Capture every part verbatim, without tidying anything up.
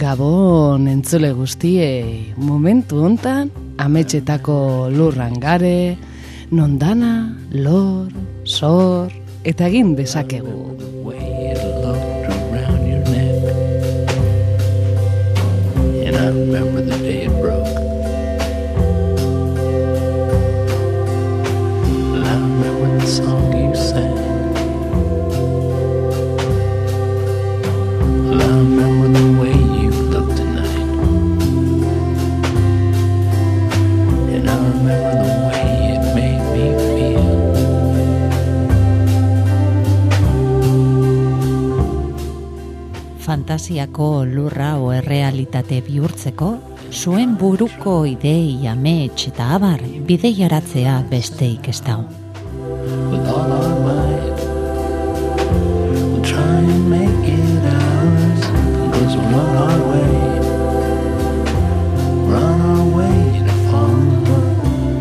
Gabon entzule guztiei, momentu hontan ametxetako lurran gare, nondana, lor, sor, eta egin dezakegu. And I remember the day it broke. And I remember the song you sang. And I remember the way you looked tonight. And I remember the way it made me feel. Fantasiako lurra o errealitate bihurtzeko, zuen buruko idei, amets eta abar bideiaratzea besteik ez dago. With all our might, we'll try and make it ours, because we're on our way, we're on our way to fall in love.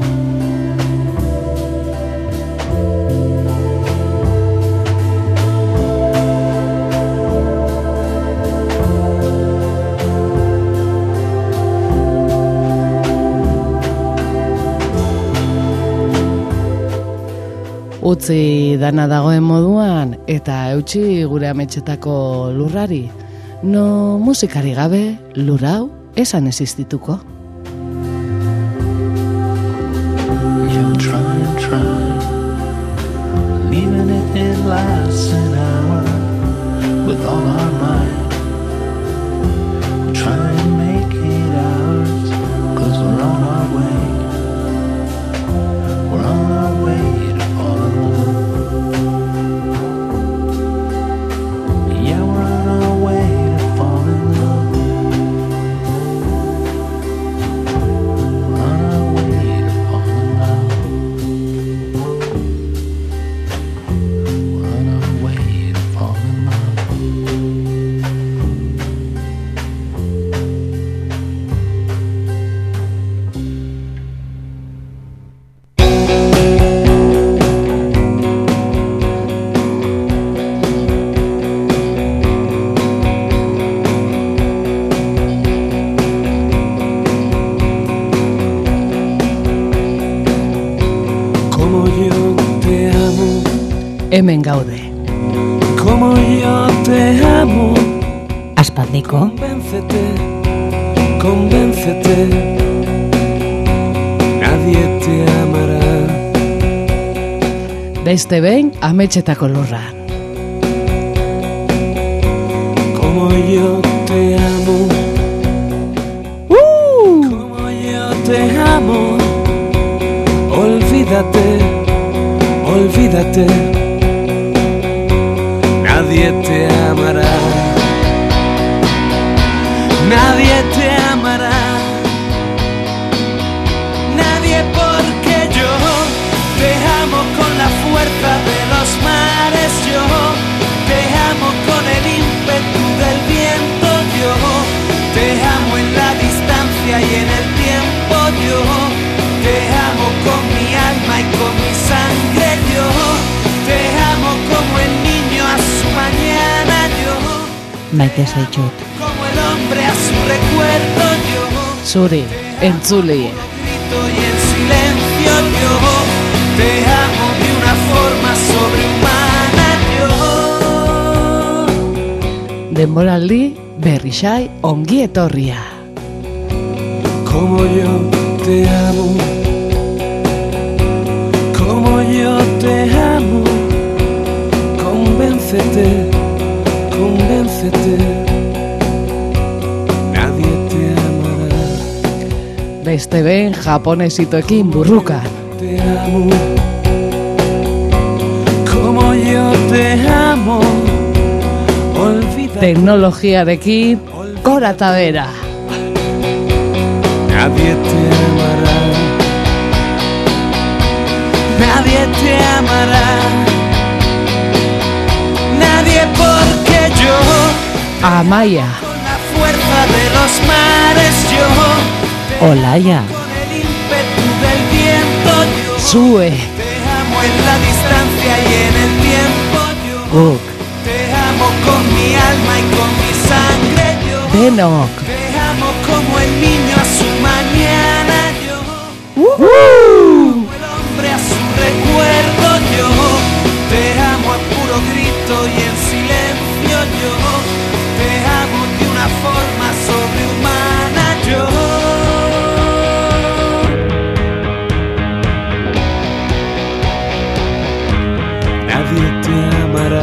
Utzi dana dagoen moduan eta eutsi gure ametxetako lurrari, no musikari gabe lur hau esan existituko. You'll try and try, even if it lasts an hour, with all our might, we'll try and make it ours, cause we're on our way, we're on our way. Hemen gaude. Como yo te amo. Aspaldiko. Convéncete, convéncete. Nadie te amará. Beste behin ametxetako lurra. Como yo te amo. Uh! Como yo te amo. Olvídate, olvídate. Nadie te amará, nadie te amará, nadie, porque yo te amo con la fuerza de los mares, yo te amo con el ímpetu del viento, yo te amo en la distancia y en el tiempo, yo te amo con mi alma y con mi sangre, yo te amo como el niño a su mañana, yo Maite zaitut. como el hombre a su recuerdo, yo Zuri, entzulei. grito y en silencio, yo te amo de una forma sobrehumana, yo Denboraldi berrixai ongi etorria. como yo te amo, como yo te amo, convéncete, convéncete, nadie te amará. Beste behin japonesitoekin burruka. Te amo, como yo te amo, olvídate. Teknologiarekin gora eta bera. Nadie te amará, nadie te amará, nadie, porque yo Amaia, con la fuerza de los mares, yo Olaia. con el ímpetu del viento, yo zue, te amo en la distancia y en el tiempo, yo Guk. te amo con mi alma y con mi sangre, yo denok. Te amo como el niño a su mañana, yo. Uh-huh. Como el hombre a su recuerdo, yo. Te amo a puro grito y en silencio, yo. Te amo de una forma sobrehumana, yo. Nadie te amará.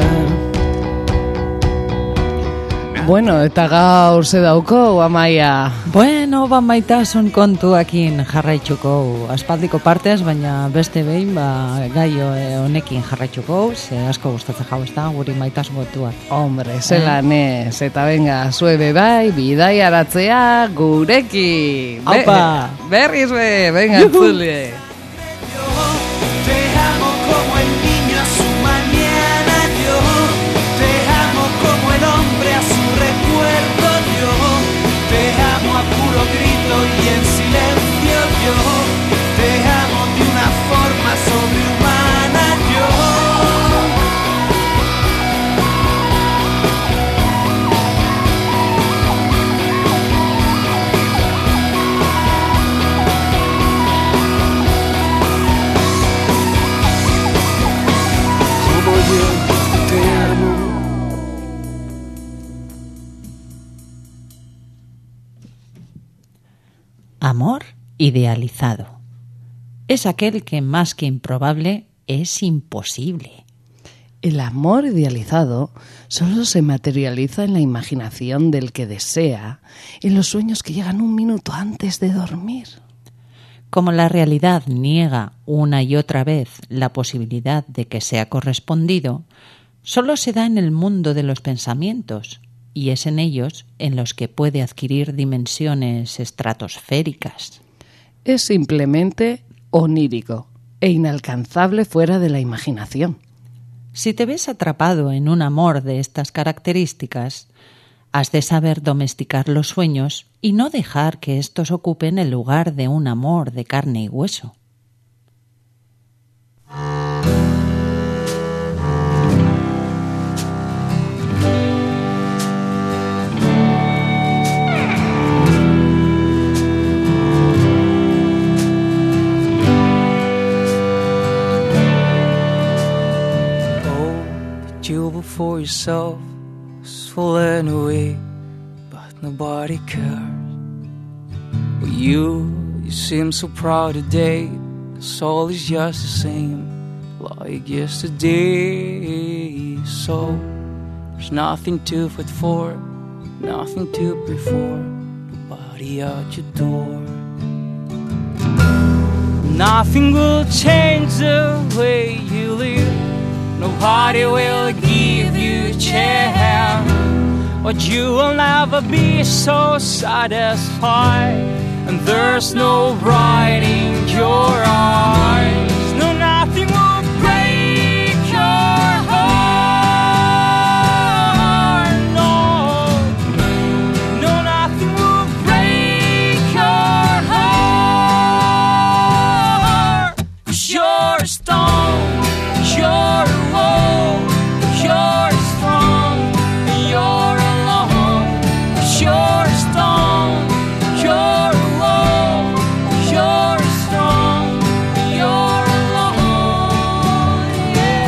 Bueno, eta gaur ze dauko, Amaia? Bueno, ba maitasun kontuakin jarraitzuko aspaldiko partez, baina beste behin ba gaio honekin jarraitzuko, ze asko gustatzen jau ezta guri maitasun kontuak. Hombre, zelan ez, eta venga, zuebe bai, bidaiaratzea gurekin. Aupa! Be, berriz be, venga, entzule. Te amo como el niño a su mañana, yo. Te amo como el hombre a su recuerdo, yo. Te amo a puro grito y en silencio, yo. Te amo de una forma sobrehumana, yo. Como yo te amo. Amor idealizado. Es aquel que más que improbable es imposible. El amor idealizado solo se materializa en la imaginación del que desea, en los sueños que llegan un minuto antes de dormir. Como la realidad niega una y otra vez la posibilidad de que sea correspondido, solo se da en el mundo de los pensamientos, y es en ellos en los que puede adquirir dimensiones estratosféricas. Es simplemente onírico e inalcanzable fuera de la imaginación. Si te ves atrapado en un amor de estas características, has de saber domesticar los sueños y no dejar que estos ocupen el lugar de un amor de carne y hueso. You before yourself was falling away, but nobody cares. But you, you seem so proud today, 'cause all is just the same like yesterday. So there's nothing to fight for, nothing to pray for, nobody at your door. Nothing will change the way you live. Nobody will give you a chance, but you will never be so satisfied. And there's no bright in your eyes. No, nothing will break your heart. No, no, nothing will break your heart. 'Cause you're a stone, you're you're strong, you're alone. You're strong, you're alone. You're strong, you're alone. Yeah.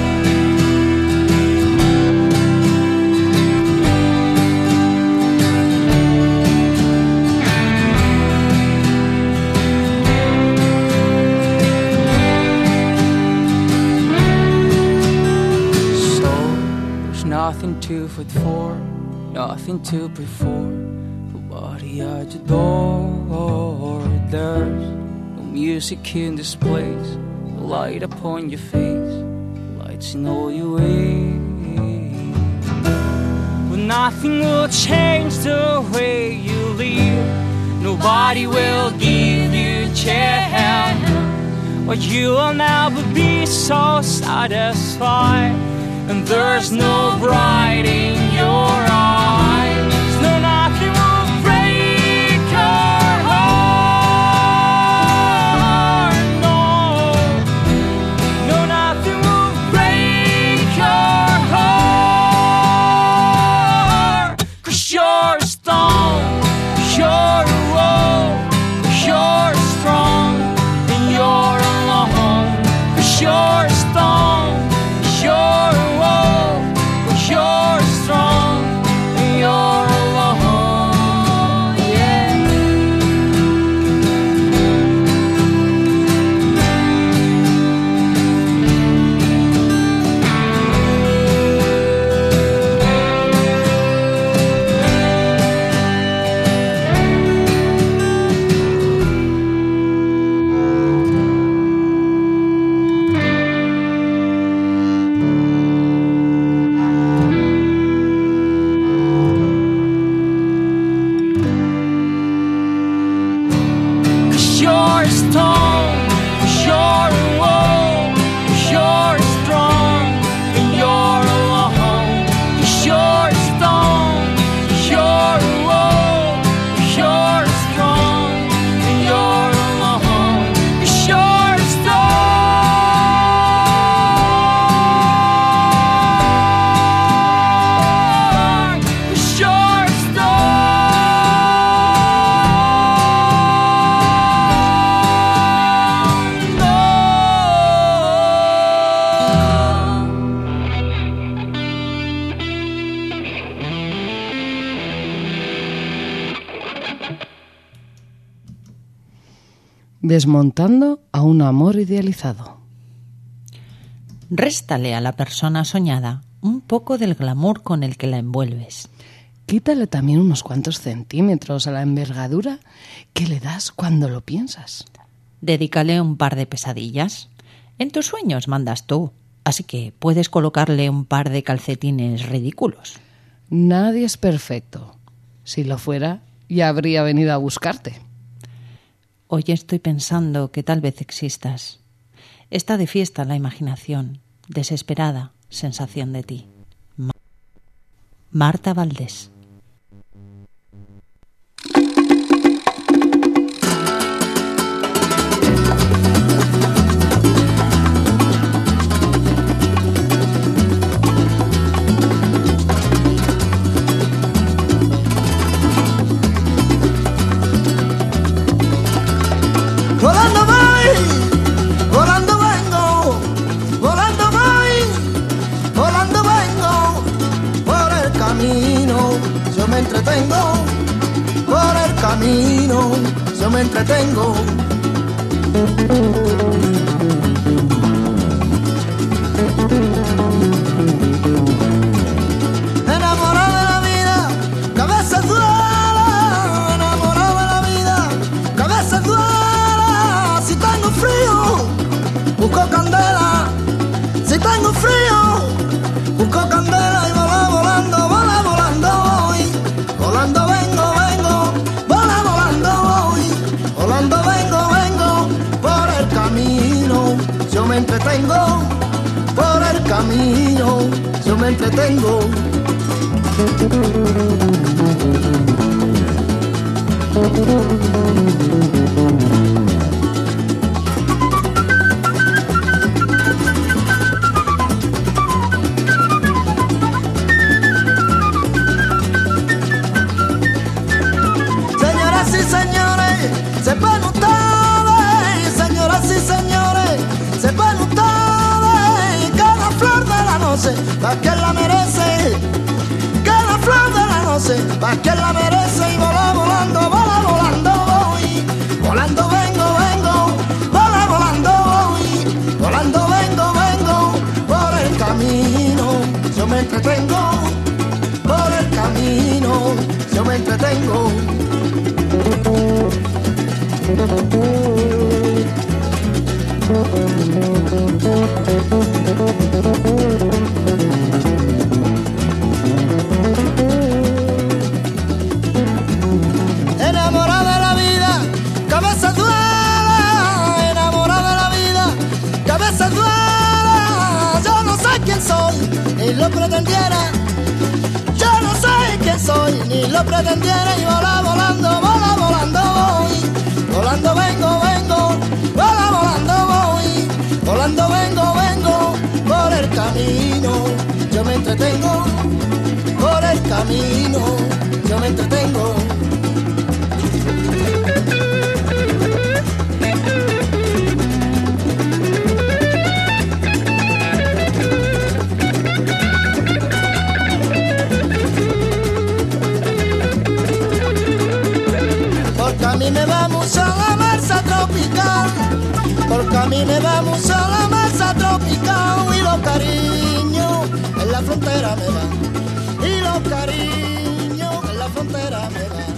Nothing to fight for, nothing to pray for, nobody at your door. There's no music in this place, the light upon your face, lights in all your ways. But nothing will change the way you live, nobody will give you a chance, but you will never be so satisfied. And there's no bright in your eyes. No, nothing will break your heart. No, no, nothing will break your heart. 'Cause you're a stone. Desmontando a un amor idealizado. Réstale a la persona soñada un poco del glamour con el que la envuelves. Quítale también unos cuantos centímetros a la envergadura que le das cuando lo piensas. Dedícale un par de pesadillas. En tus sueños mandas tú, así que puedes colocarle un par de calcetines ridículos. Nadie es perfecto. Si lo fuera, ya habría venido a buscarte. Hoy estoy pensando que tal vez existas. Está de fiesta la imaginación, desesperada sensación de ti. Ma- Marta Valdés. Volando voy, volando vengo, volando voy, volando vengo, por el camino yo me entretengo, por el camino yo me entretengo. Enamorado de la vida, cabeza duela, enamorado de la vida, cabeza duela. Si tengo frío, busco candela. Si tengo frío, busco candela y vola volando, vola volando voy. Volando vengo, vengo, vola volando voy. Volando vengo, vengo, por el camino yo me entretengo. Por el camino yo me entretengo. Señoras y señores, sepan ustedes, señoras y señores, sepan ustedes que la flor de la noche, pa' quien la merece, que la flor de la noche, pa' quien la merece, y vola volando, vola volando voy, volando vengo, vengo, vola volando voy, volando vengo, vengo, por el camino yo me entretengo, por el camino yo me entretengo. Enamorada de la vida, cabeza duela, enamorada de la vida, cabeza duela. Yo no sé quién soy, ni lo pretendiera. Yo no sé quién soy, ni lo pretendiera. Y vola volando, vola volando voy. Volando vengo, vengo, vola volando voy. Volando vengo, vengo, por el camino yo me entretengo. Por el camino yo me entretengo. Porque a mí me va mucho la marcha tropical, porque a mí me va mucho la marcha tropical, y los cariños en la frontera me dan, y los cariños en la frontera me dan.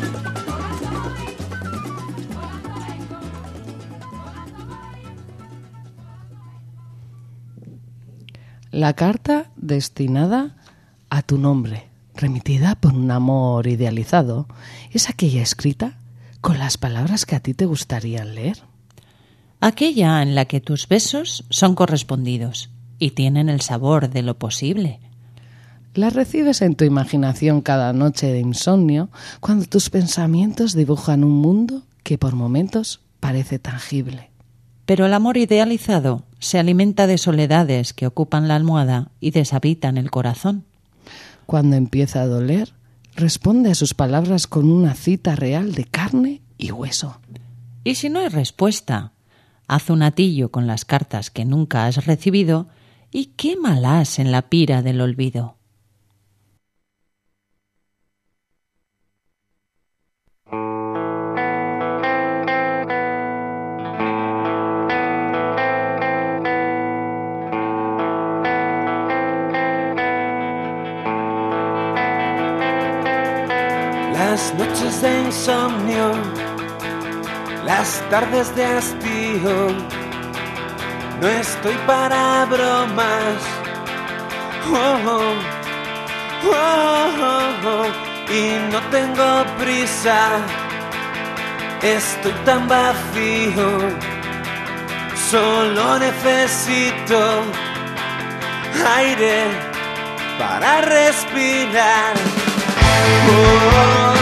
La carta destinada a tu nombre, remitida por un amor idealizado, es aquella escrita con las palabras que a ti te gustarían leer. Aquella en la que tus besos son correspondidos y tienen el sabor de lo posible. La recibes en tu imaginación cada noche de insomnio, cuando tus pensamientos dibujan un mundo que por momentos parece tangible. Pero el amor idealizado se alimenta de soledades que ocupan la almohada y deshabitan el corazón. Cuando empieza a doler, responde a sus palabras con una cita real de carne y hueso. Y si no hay respuesta, haz un atillo con las cartas que nunca has recibido y quémalas en la pira del olvido. Las noches de insomnio, las tardes de hastío, no estoy para bromas. Oh, oh, oh, oh, oh. Y no tengo prisa, estoy tan vacío, solo necesito aire para respirar. Oh,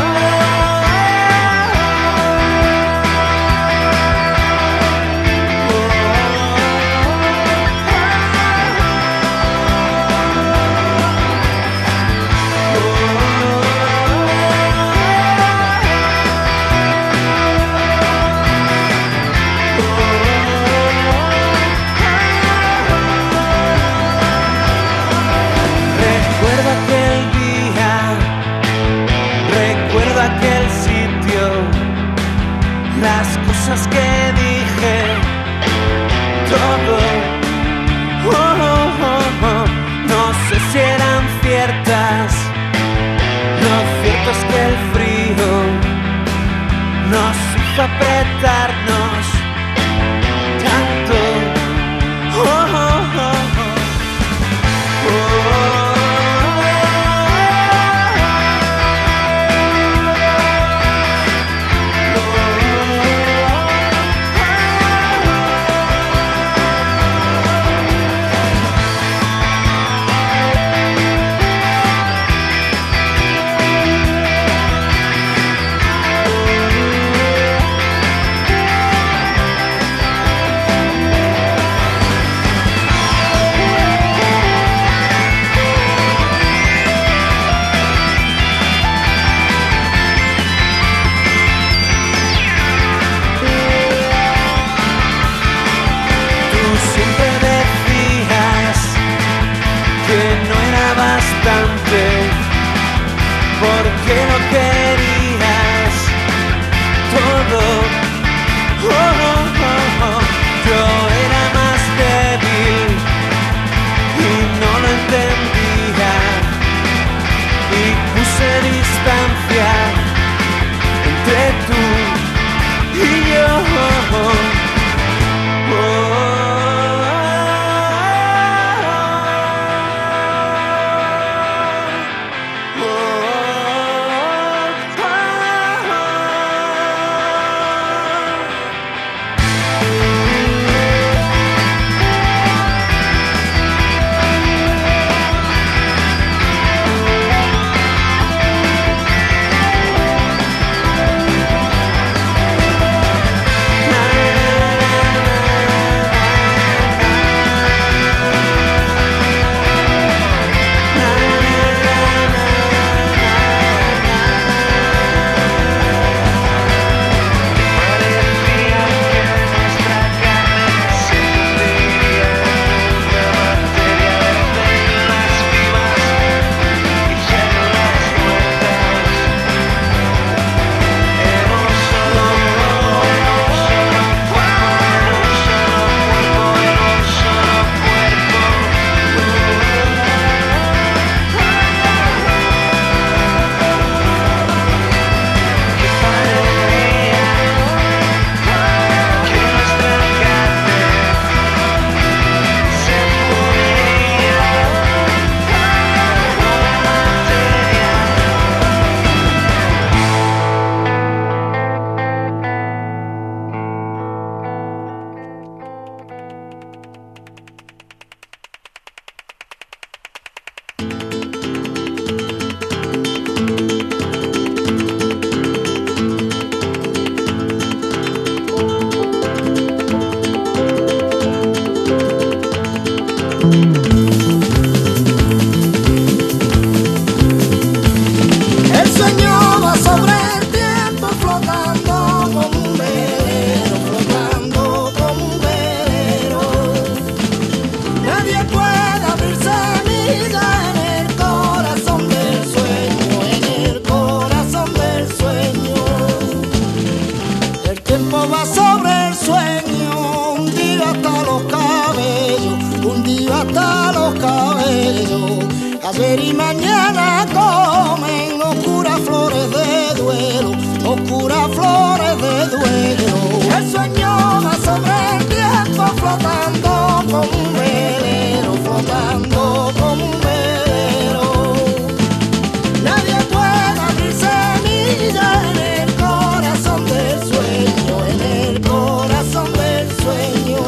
las cosas que dije, todo, oh, oh, oh, oh. No sé si eran ciertas. Lo cierto es que el frío nos hizo apretarnos tanto. Oh, oh, oh, oh. Oh. Porque no querías todo. Oh, oh, oh, oh. Yo era más débil y no lo entendía, y puse distancia entre tú y yo. Oh, oh, oh. Ayer y mañana comen oscuras flores de suelo, oscuras flores de duelo. El sueño va sobre el tiempo flotando como un velero, flotando como un velero. Nadie puede abrir semilla en el corazón del sueño, en el corazón del sueño.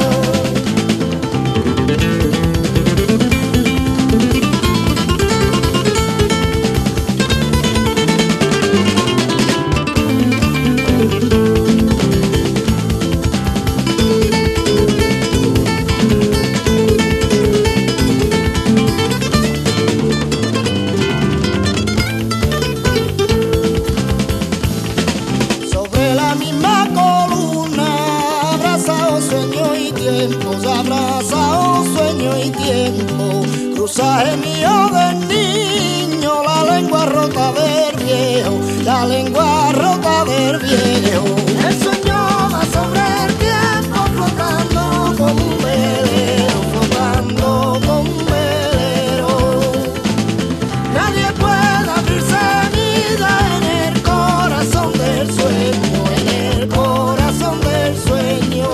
Sobre la misma columna, abrazado sueño y tiempo, abrazado sueño y tiempo, cruzaje mío del niño, la lengua rota del viejo, la lengua rota del viejo. El sueño va sobre el tiempo flotando como un velero, flotando como un velero. Nadie puede abrir semilla en el corazón del sueño, en el corazón del sueño.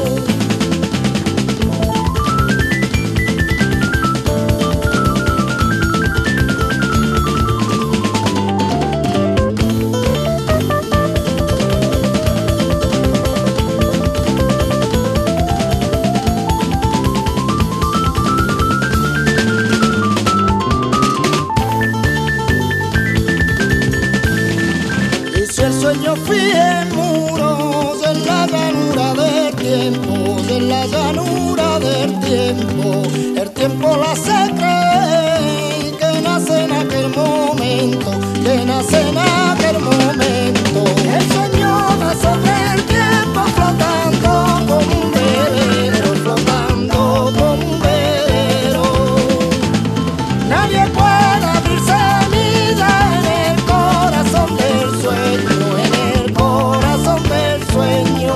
Y si el sueño fije muros en la llanura del tiempo, en la llanura del tiempo, el tiempo la hace creer que nace en aquel momento, que nace en aquel momento. El sueño va sobre el tiempo flotando como un velero, flotando como un velero. Nadie puede abrir semilla en el corazón del sueño, en el corazón del sueño.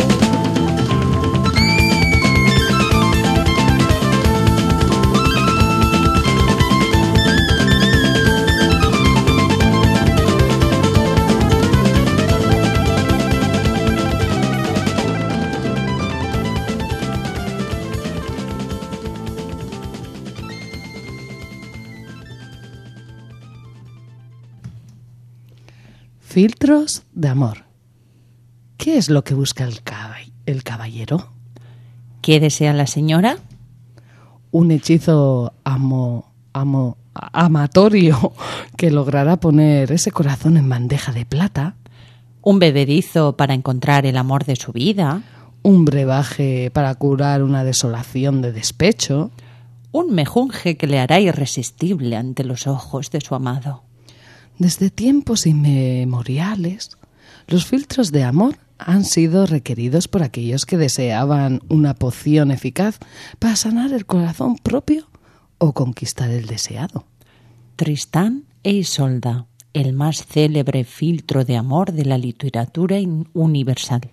Filtros de amor. ¿Qué es lo que busca el, caba- el caballero? ¿Qué desea la señora? Un hechizo amo, amo, amatorio que logrará poner ese corazón en bandeja de plata. ¿Un bebedizo para encontrar el amor de su vida? Un brebaje para curar una desolación de despecho. ¿Un mejunje que le hará irresistible ante los ojos de su amado? Desde tiempos inmemoriales, los filtros de amor han sido requeridos por aquellos que deseaban una poción eficaz para sanar el corazón propio o conquistar el deseado. Tristán e Isolda, el más célebre filtro de amor de la literatura in- universal.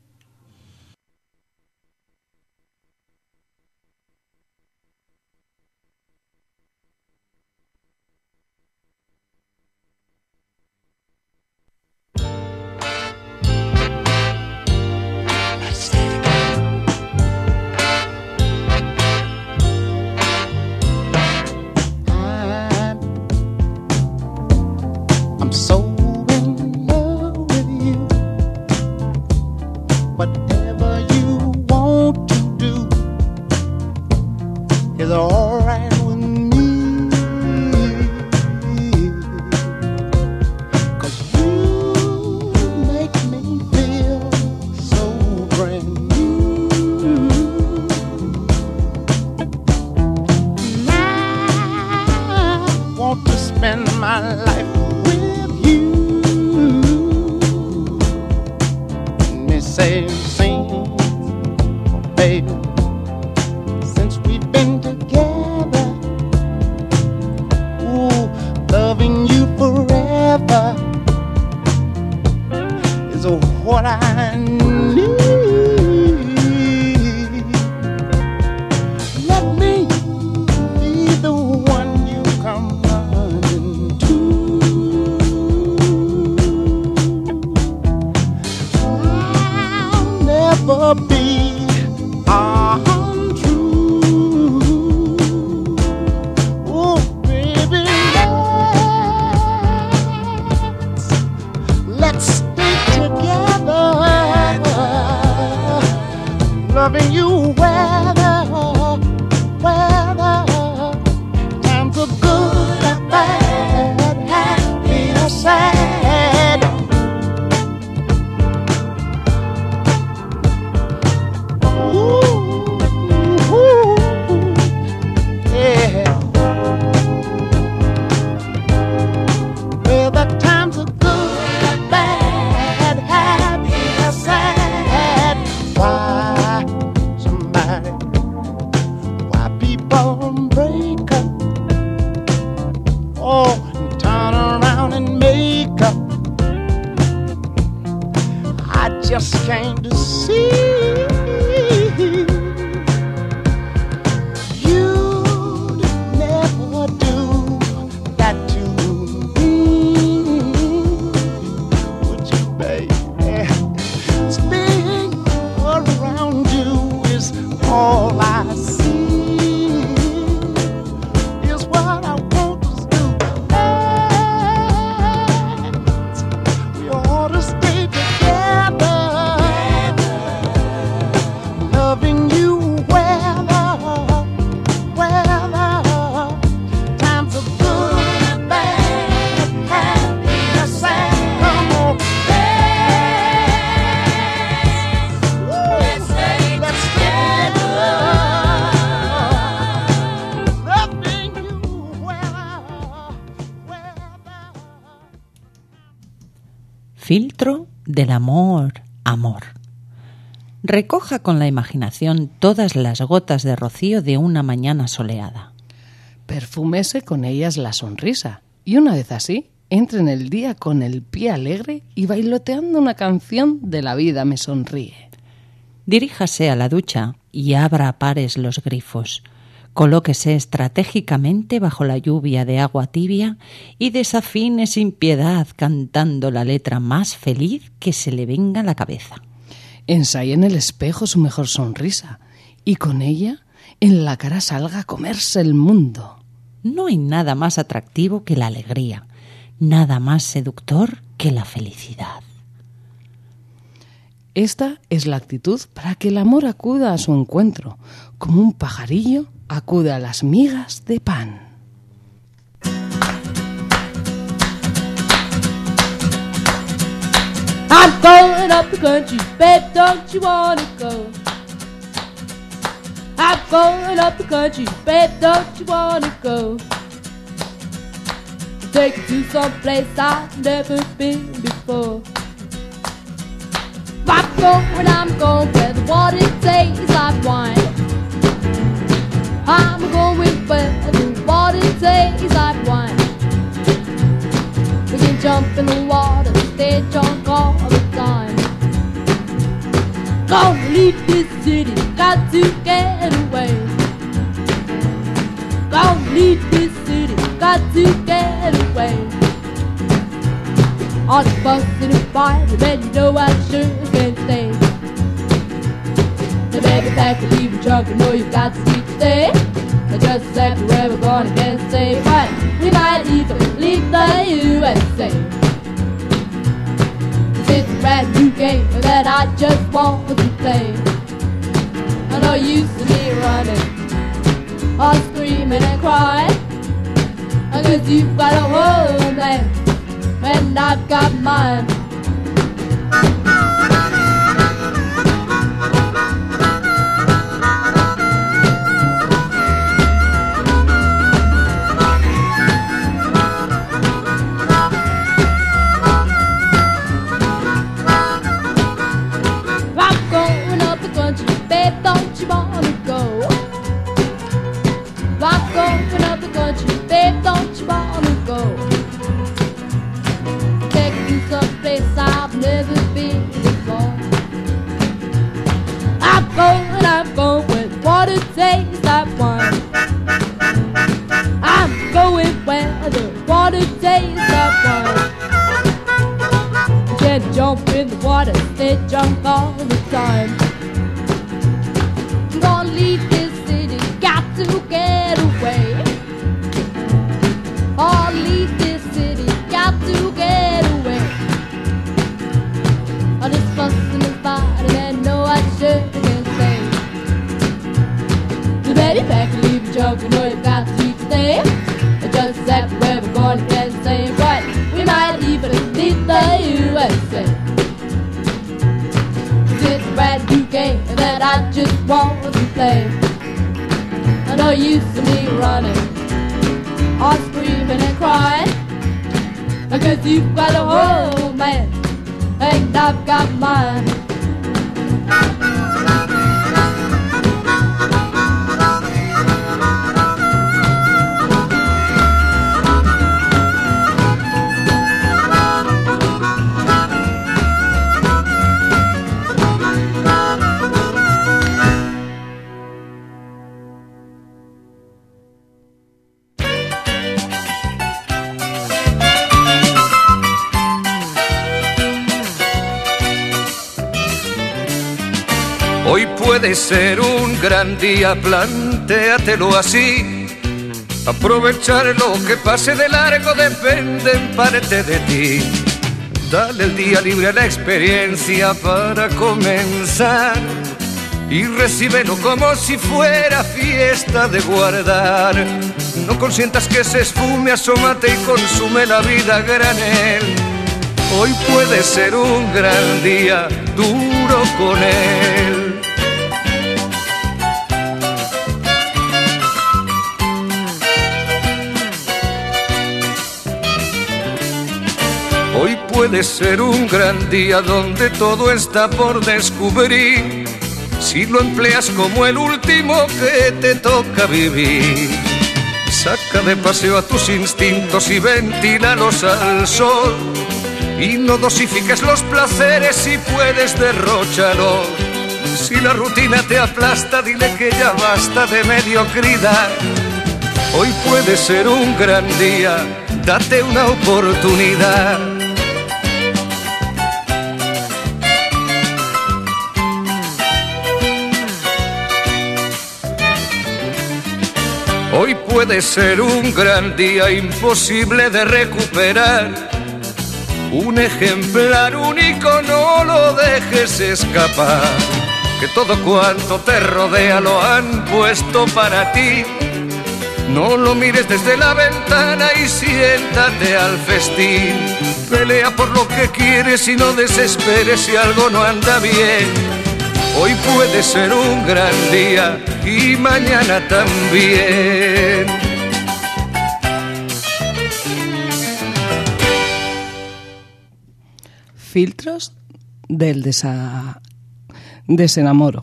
I'm so in love with you. Whatever you want to do is alright with me. 'Cause you make me feel so brand new. And I want to spend my life say, sing, baby, since we've been together, ooh, loving you forever is what I need. Let me be the one you come running to. just came to see. You'd never do that to me, would you, baby? Being around you is all I see, is what I want to do. We ought to stay together, loving you weather, weather, times of good and bad, happy and sad. Come on, let's stay, let's stay together, loving you weather, weather. Filtro del amor, amor. Recoja con la imaginación todas las gotas de rocío de una mañana soleada. Perfúmese con ellas la sonrisa y una vez así, entre en el día con el pie alegre y bailoteando una canción de La vida me sonríe. Diríjase a la ducha y abra a pares los grifos. Colóquese estratégicamente bajo la lluvia de agua tibia y desafine sin piedad cantando la letra más feliz que se le venga a la cabeza. Ensaye en el espejo su mejor sonrisa y con ella en la cara salga a comerse el mundo. No hay nada más atractivo que la alegría, nada más seductor que la felicidad. Esta es la actitud para que el amor acuda a su encuentro, como un pajarillo acude a las migas de pan. I'm going up the country, babe, don't you wanna go? I'm going up the country, babe, don't you wanna go? Take you to some place I've never been before. I'm going, I'm going where the water tastes like wine. I'm going where the water tastes like wine. We can jump in the water, stay drunk all the time. Gonna leave this city, got to get away. Gonna leave this city, got to get away. All the fussing and fighting, and you know I sure can't stay. The baby pack and leave drunk, you know you got to sleep today. And just exactly where we're gonna get safe, but we might even leave the U S A. It's a brand new game that I just want to play. I know you see me running, all screaming and crying, because you've got a home there, and I've got mine. Jump in the water, stay drunk all the time. I'm gonna leave this city, got to get away. I'll leave this city, got to get away. All this fussing and fighting, and no, I sure can't stay. The baby pack and leave you drunk, you know you got to stay. And just exactly where we're going, you can't say right. We might even leave the U S A. It's a brand new game that I just want to play. I know you see me running, all screaming and crying, because you've got a whole man, and I've got mine. puede ser un gran día, plantéatelo así. Aprovechar lo que pase de largo depende en parte de ti. Dale el día libre a la experiencia para comenzar y recíbelo como si fuera fiesta de guardar. No consientas que se esfume, asómate y consume la vida a granel. Hoy puede ser un gran día, duro con él. Hoy puede ser un gran día donde todo está por descubrir, si lo empleas como el último que te toca vivir. Saca de paseo a tus instintos y ventílalos al sol, y no dosifiques los placeres, si puedes derróchalos. Si la rutina te aplasta, dile que ya basta de mediocridad. Hoy puede ser un gran día, date una oportunidad. Hoy puede ser un gran día, imposible de recuperar. Un ejemplar único, no lo dejes escapar. Que todo cuanto te rodea lo han puesto para ti. No lo mires desde la ventana y siéntate al festín. Pelea por lo que quieres y no desesperes si algo no anda bien. Hoy puede ser un gran día y mañana también. Filtros del desa... desenamoro.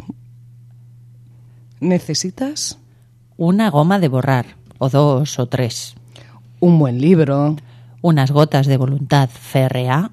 ¿Necesitas? Una goma de borrar, o dos o tres. Un buen libro. Unas gotas de voluntad férrea.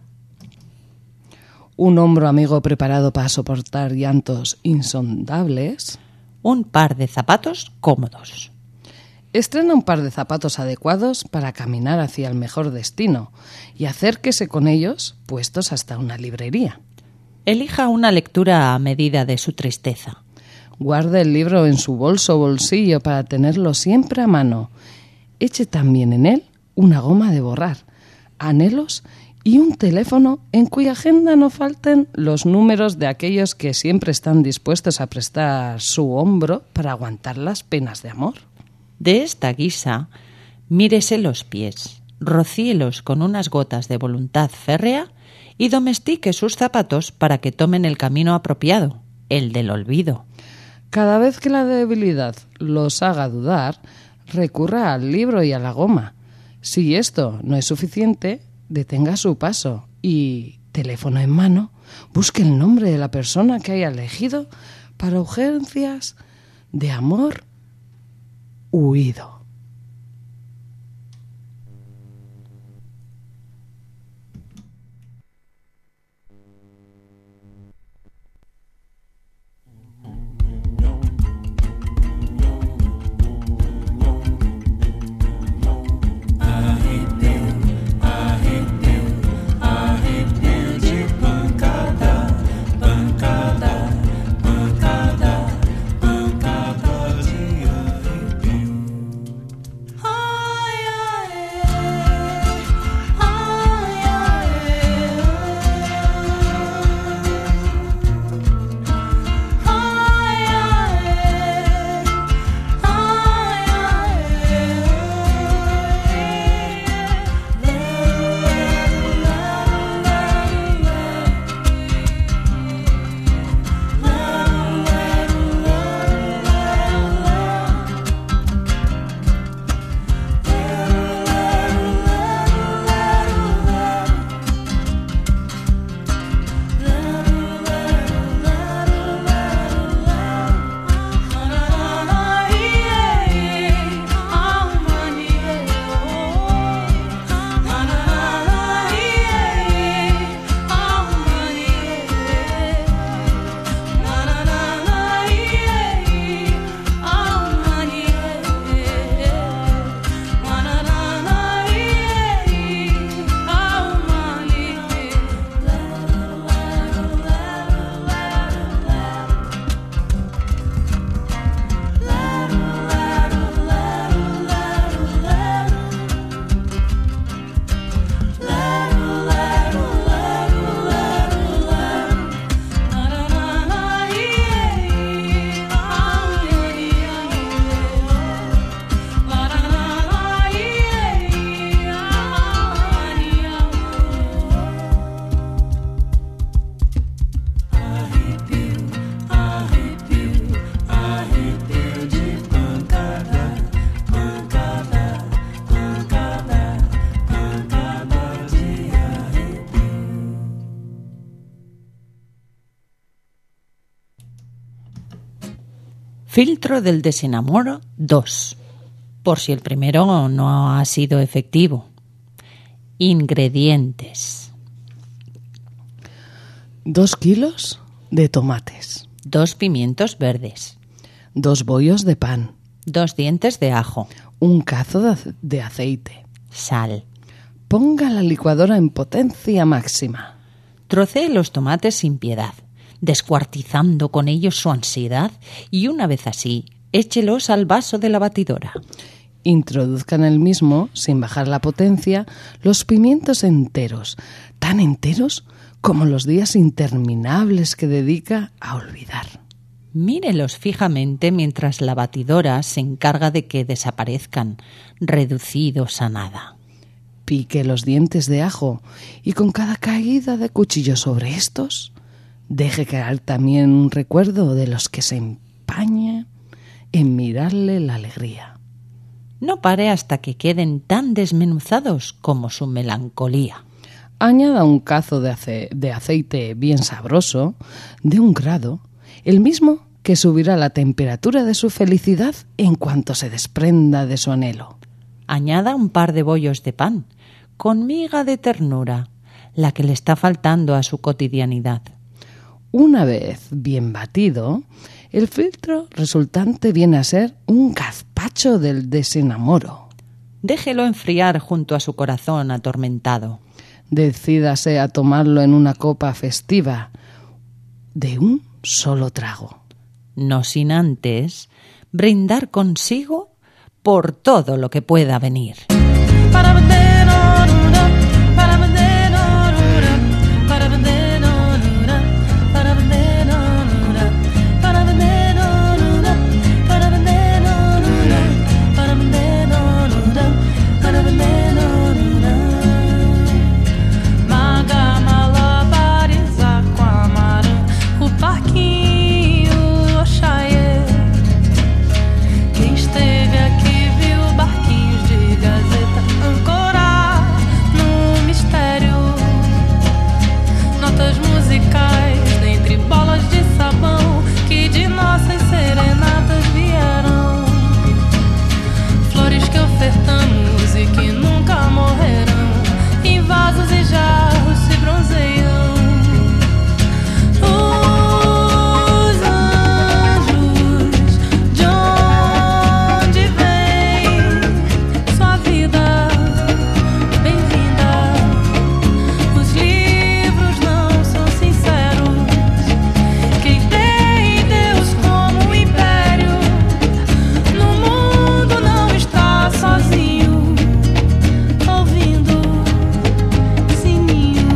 Un hombro amigo preparado para soportar llantos insondables. Un par de zapatos cómodos. Estrena un par de zapatos adecuados para caminar hacia el mejor destino y acérquese con ellos puestos hasta una librería. Elija una lectura a medida de su tristeza. Guarde el libro en su bolso o bolsillo para tenerlo siempre a mano. Eche también en él una goma de borrar, anhelos y un teléfono en cuya agenda no falten los números de aquellos que siempre están dispuestos a prestar su hombro para aguantar las penas de amor. De esta guisa, mírese los pies, rocíelos con unas gotas de voluntad férrea y domestique sus zapatos para que tomen el camino apropiado, el del olvido. Cada vez que la debilidad los haga dudar, recurra al libro y a la goma. Si esto no es suficiente, detenga su paso y, teléfono en mano, busque el nombre de la persona que haya elegido para urgencias de amor huido. Filtro del desenamoro dos, por si el primero no ha sido efectivo. Ingredientes: Dos kilos de tomates, dos pimientos verdes, dos bollos de pan, dos dientes de ajo, un cazo de ace- de aceite. sal. Ponga la licuadora en potencia máxima. Trocee los tomates sin piedad, descuartizando con ellos su ansiedad, y una vez así, échelos al vaso de la batidora. Introduzca en el mismo, sin bajar la potencia, los pimientos enteros, tan enteros como los días interminables que dedica a olvidar. Mírelos fijamente mientras la batidora se encarga de que desaparezcan, reducidos a nada. Pique los dientes de ajo y con cada caída de cuchillo sobre estos, deje caer también un recuerdo de los que se empañan en mirarle la alegría. No pare hasta que queden tan desmenuzados como su melancolía. Añada un cazo de, ace- de aceite bien sabroso, de un grado, el mismo que subirá la temperatura de su felicidad en cuanto se desprenda de su anhelo. Añada un par de bollos de pan, con miga de ternura, la que le está faltando a su cotidianidad. Una vez bien batido, el filtro resultante viene a ser un gazpacho del desenamoro. Déjelo enfriar junto a su corazón atormentado. Decídase a tomarlo en una copa festiva de un solo trago. No sin antes brindar consigo por todo lo que pueda venir. Para vender orura, para vender orura, para vender orura, para vender orura, para vender orura, para vender orura, para vender orura, para vender orura. Maga malabarizar com a marã, o parquinho Oxaie. Quem esteve aqui viu barquinhos de gazeta ancorar no mistério. Notas musicais dentre bolas de sabão que de nossas serenatas vieram. Flores que ofertamos e que nunca morrerão. Em vasos e jarros se bronzeiam. Os anjos, de onde vem sua vida? Bem-vinda. Os livros não são sinceros. Quem tem Deus como um império no mundo não está sozinho, ouvindo sininhos.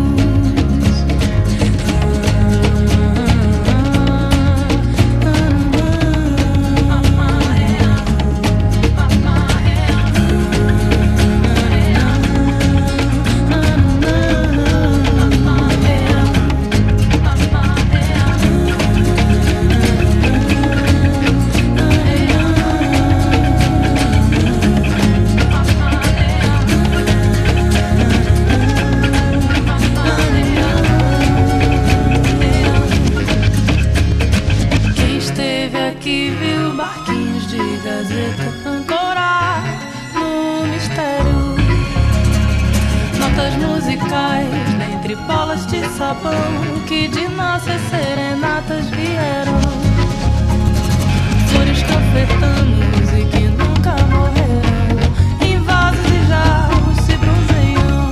Quem esteve aqui viu barquinhos de gazeta ancorar no mistério. Notas musicais dentre bolas de sabão que de nossas serenatas vieram. Flores que ofertamos e que nunca morreram. Em vasos e jarros se bronzeiam.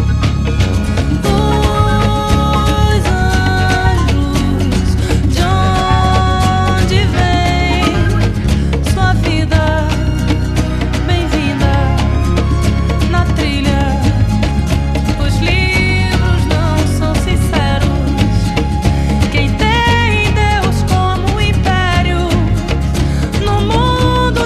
Os anjos, de onde vem sua vida? Bem-vinda na trilha. Os livros não são sinceros. Quem tem Deus como um império no mundo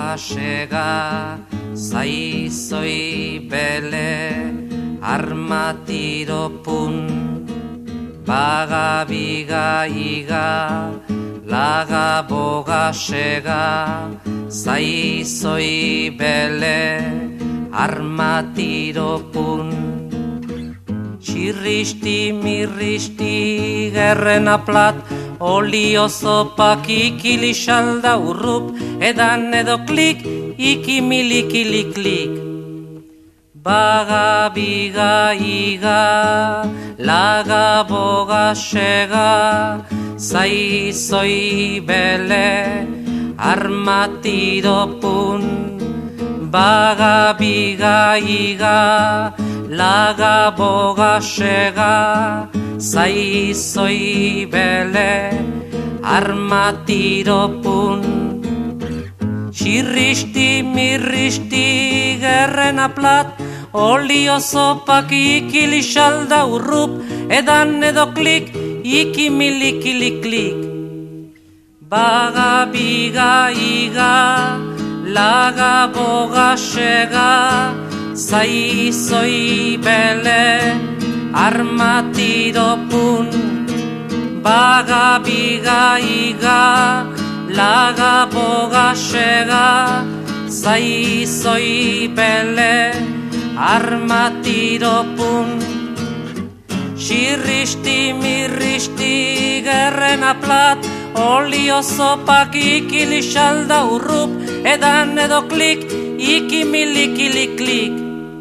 bogasega zaizoi bele armatiro pun baga biga iga laga bogasega zaizoi bele armatiro pun Txirristi mirristi gerrena plat olio zopak ikili xalda urrup edan edo klik ikimilikili klik baga biga iga laga bogasega zaizoi bele armatido pun baga biga iga laga bogasega zaizoi bele armatiro pun Txirristi mirristi gerrena plat olio zopak ikili xalda urrup edan edo klik ikimilikili klik baga biga iga laga bogasega zaizoi bele armatido pun baga biga iga laga bogasega zaizoi bele armatido pun Txirristi mirristi gerrena plat olio zopak ikili xalda urrup edan edo klik ikimilikili klik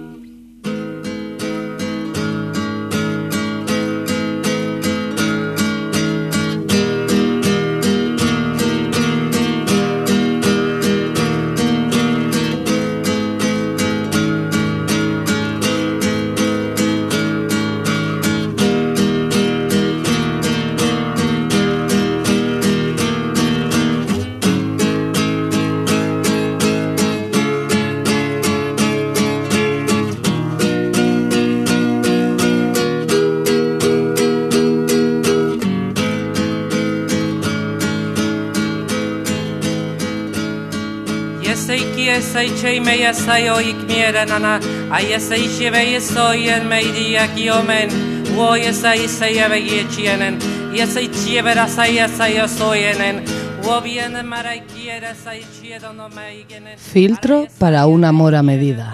Zaitxei meia zaioik mieren ana Ai ezaitxe behi ezoien meidiak iomen Uoi ezaitzei ebegietxienen Ezaitxe bera zaia zaio zoienen Uo bienen maraikiere zaitxe dono meigenen Filtro para un amor a medida.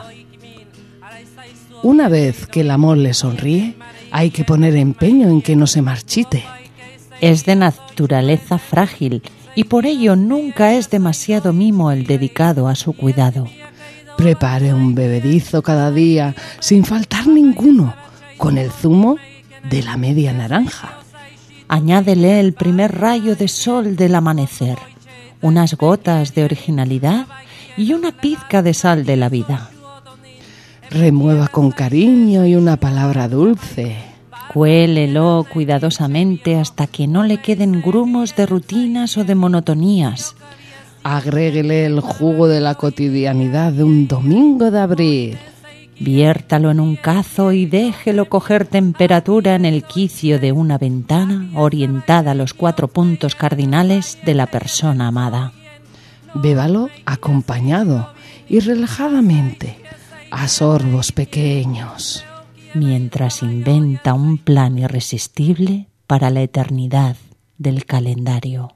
Una vez que el amor le sonríe, hay que poner empeño en que no se marchite. Es de naturaleza frágil y por ello nunca es demasiado mimo el dedicado a su cuidado. Prepare un bebedizo cada día, sin faltar ninguno, con el zumo de la media naranja. Añádele el primer rayo de sol del amanecer, unas gotas de originalidad y una pizca de sal de la vida. Remueva con cariño y una palabra dulce. Cuélelo cuidadosamente hasta que no le queden grumos de rutinas o de monotonías. Agréguele el jugo de la cotidianidad de un domingo de abril. Viértalo en un cazo y déjelo coger temperatura en el quicio de una ventana orientada a los cuatro puntos cardinales de la persona amada. Bébalo acompañado y relajadamente, a sorbos pequeños, mientras inventa un plan irresistible para la eternidad del calendario.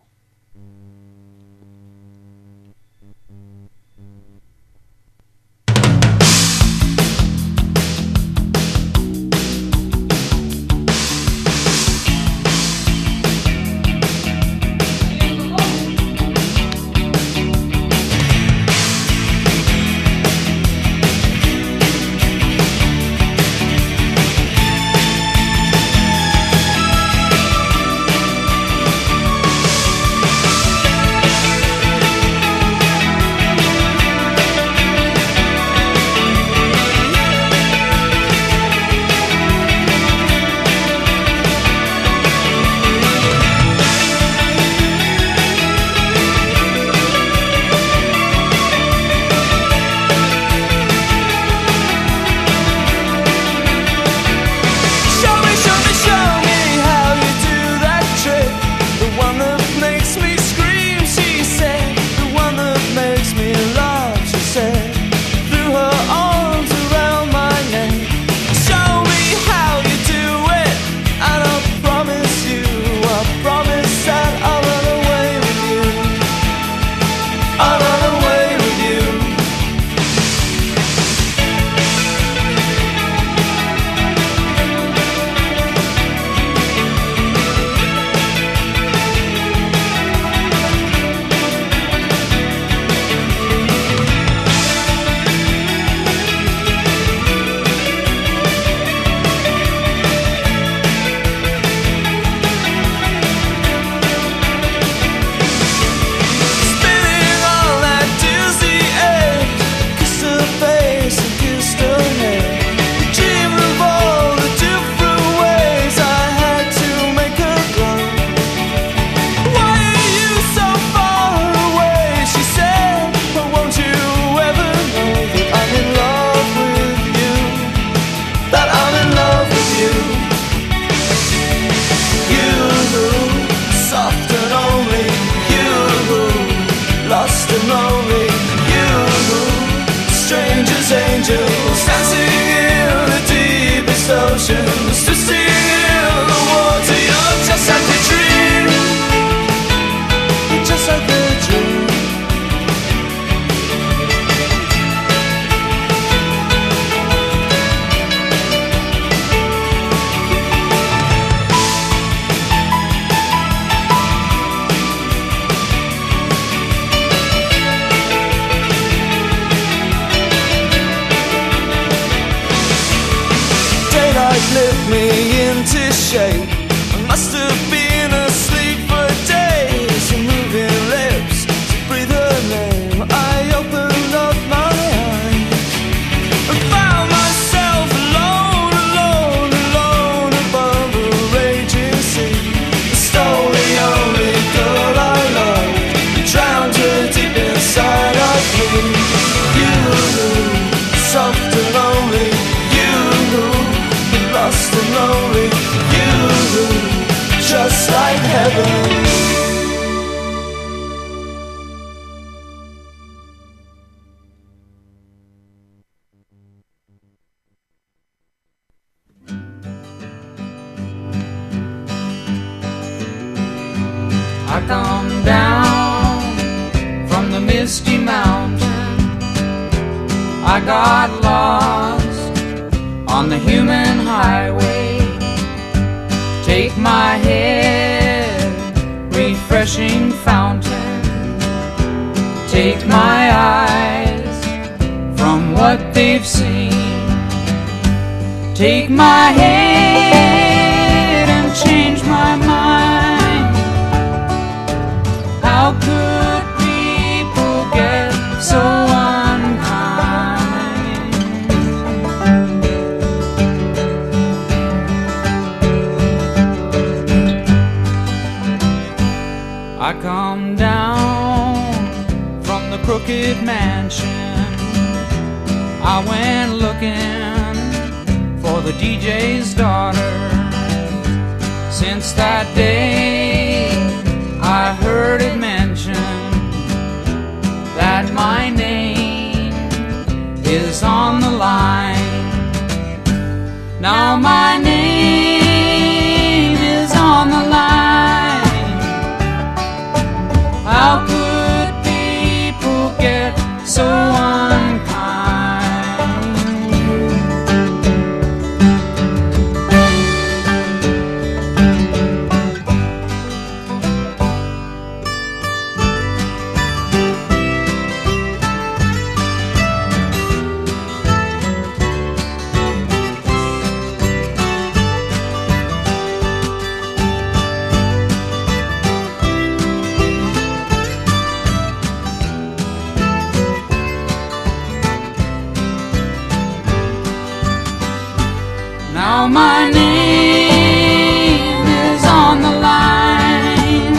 light lift me into shape. I must have been asleep for days. Your moving lips, to breathe her name. I opened up my eyes and found myself alone, alone, alone above a raging sea. Stole the only girl I loved, drowned her deep inside of me. You, soft and lonely, you, lost and lonely, you, just like heaven. I come down from the misty mountain. I got lost on the human highway. Take my head, refreshing fountain. Take my eyes from what they've seen. Take my head and change my mind. How could people get so unkind? I come down from the crooked mansion. I went looking for the D J's daughter. Since that day I heard it mentioned that my name is on the line. Now my name is on the line. How could people get so unkind? Now my name is on the line.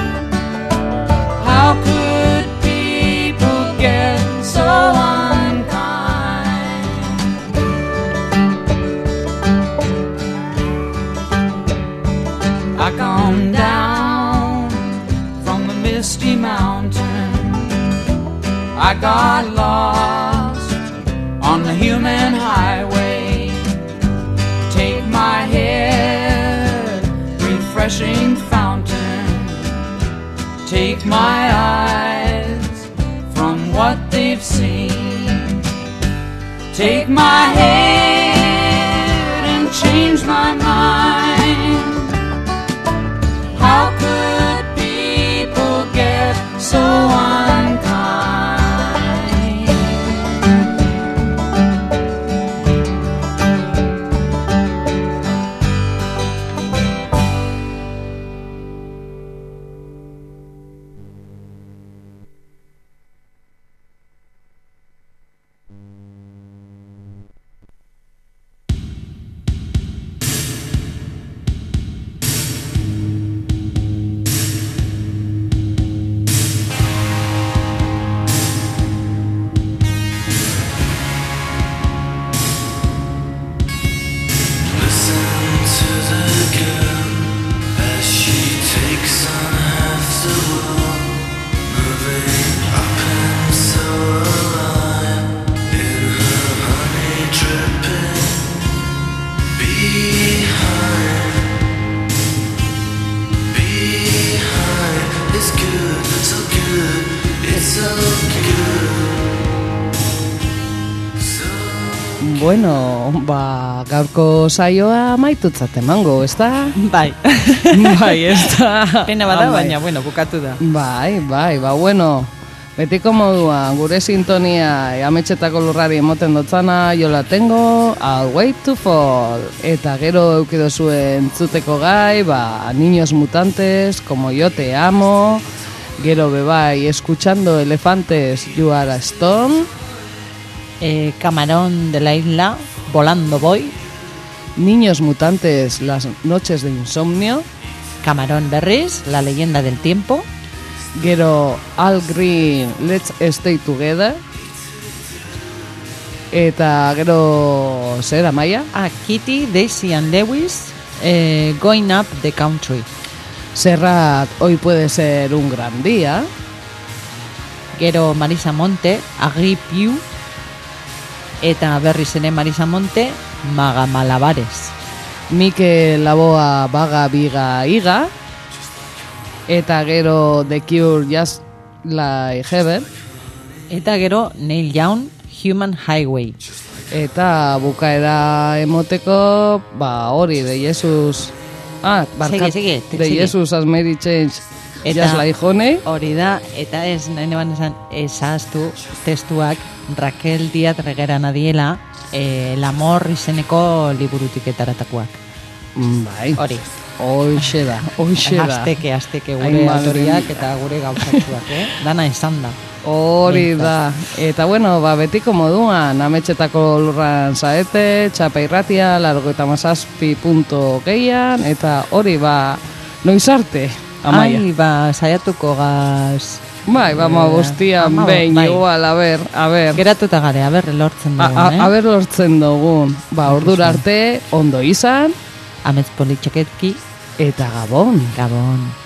How could people get so unkind? I come down from the misty mountain. I got lost on the human highway. Take my head, refreshing fountain. Take my eyes from what they've seen. Take my head and change my mind. How could people get so unkind? Bueno, ba, gaurko saioa maitutzat emango, ez da? Bai. Bai, ez da. Pena bada, baina, bueno, bukatu da. Bai, bai, ba, bueno, Betiko moduan, gure sintonia ametxetako lurrari emoten dotzana, yo la tengo, I'll wait to fall. Eta gero eukido zuen entzuteko gai, ba, Niños Mutantes, como yo te amo, gero bebai, escuchando elefantes, you are a stone. Eh, Camarón de la isla, volando voy. Niños Mutantes, las noches de insomnio. Camarón berriz, la leyenda del tiempo. Gero Al Green, Let's Stay Together. Eta gero zer amaia? A Kitty, Daisy and Lewis, eh, Going Up the Country. Serrat, hoy puede ser un gran día. Gero Marisa Monte, Agree Pew. Eta berriz ere Marisa Monte, Maga Malabares. Mikel Laboa, Baga Biga Iga. Eta gero The Cure, Just Like Heaven. Eta gero Neil Young, Human Highway. Eta bukaera emoteko, ba hori, de Jesus... Ah, barkat, Segi, segi, de segi. Jesus as Mary Change, Eta Just Like Honey. Hori da, eta ez, nahi neban esan, esaztu testuak Raquel Díaz Regueran adiela, eh, El amor izeneko liburutik etaratakoak. Bai. Hori. Hoxe da, hoxe da. Azteke, azteke gure Ai, madre autoriak mia. eta gure gauzatzuak, eh? Dana esan da. Hori da. Eta bueno, ba, betiko moduan, ametxetako lurran zaete, txapa irratia, largoita mazazpi punto geian, eta hori ba, noiz arte, amaia. Ai, ba, saiatuko gaz... Bai, bama bostian, Ama, behin, bai. igual, a ber, a ber. Geratuta gare, a ber, lortzen A, dugun, a, eh? a ber lortzen dugun. Ba, ordura arte, ondo izan, Amets politxeketki, eta gabon. Gabon.